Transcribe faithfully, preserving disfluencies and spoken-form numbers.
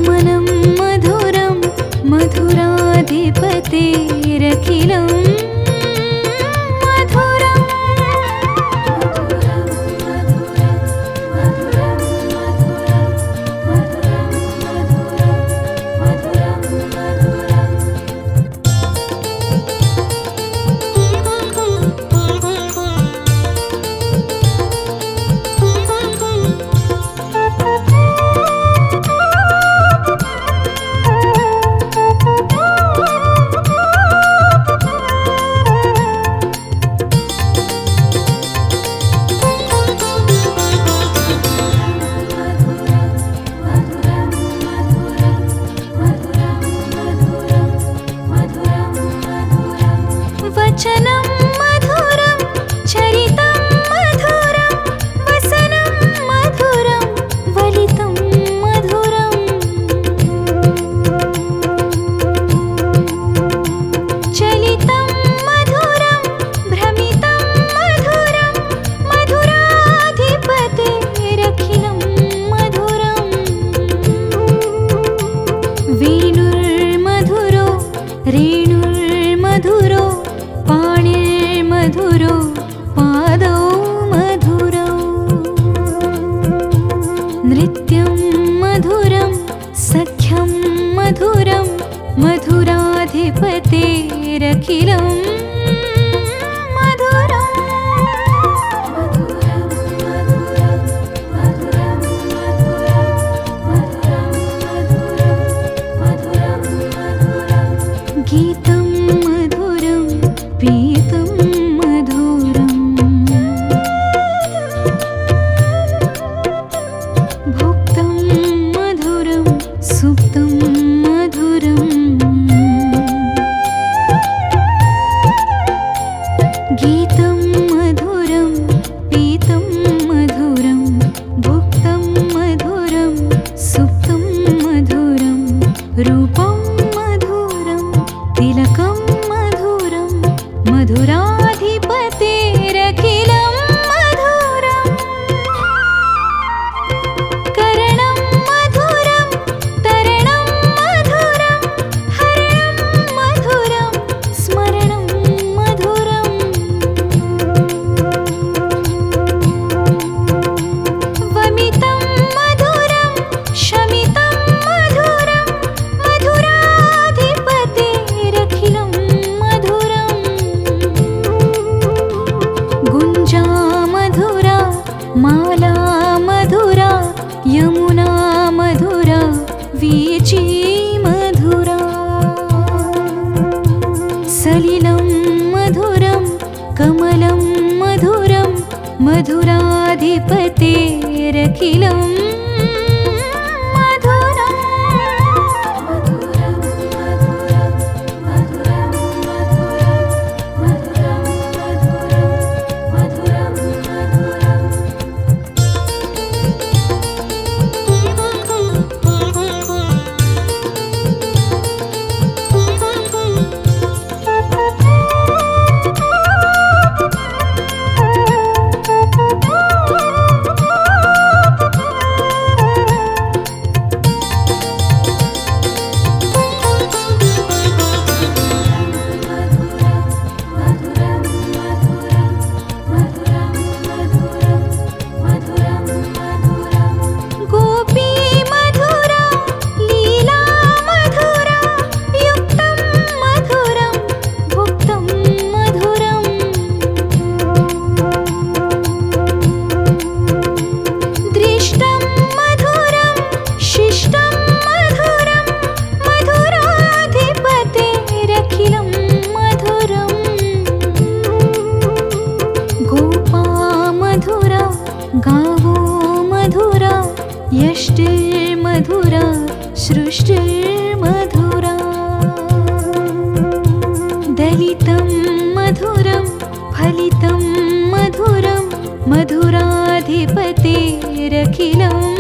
गमनं मधुरं मधुराधिपतेरखिलं मधुरं वचनं मधुरं चरितं मधुरं वसनं मधुरं वलितं मधुरं चलितं मधुरं भ्रमितं मधुरं मधुराधिपतेरखिलं मधुरं वेणुर्मधुरो रेणुर्मधुरो पाणिर्मधुरो पादौ मधुरौ नृत्यं मधुरं सख्यं मधुरं मधुराधिपतेरखिलं मधुरम् गीतं मधुरं पीतं मधुरं भुक्तं मधुरं सुप्तं मधुरं गीतं मधुरं पीतं मधुरं भुक्तं मधुरं सुप्तं मधुरं रूपं मधुरं तिलकं मधुरं मधुराधिपतेरखिलं मधुरं करणं मधुरं तरणं मधुरं हरणं मधुरं स्मरणं मधुरं वमितं मधुरं शमितं मधुरं मधुराधिपतेरखिलं मधुरं गुञ्जा मधुरा माला मधुरा यमुना मधुरा वीची मधुरा सलिलं मधुरं कमलं मधुरं मधुराधिपतेरखिलं मधुरम् गोपी मधुरा लीला मधुरा युक्तं मधुरं भुक्तं मधुरं दृष्टं मधुरं शिष्टं मधुरं मधुराधिपतेरखिलं मधुरं गोपा मधुरा गावो मधुरा यष्टिर्मधुरा सृष्टिर्मधुरा दलितं मधुरं फलितं मधुरं मधुराधिपतेरखिलं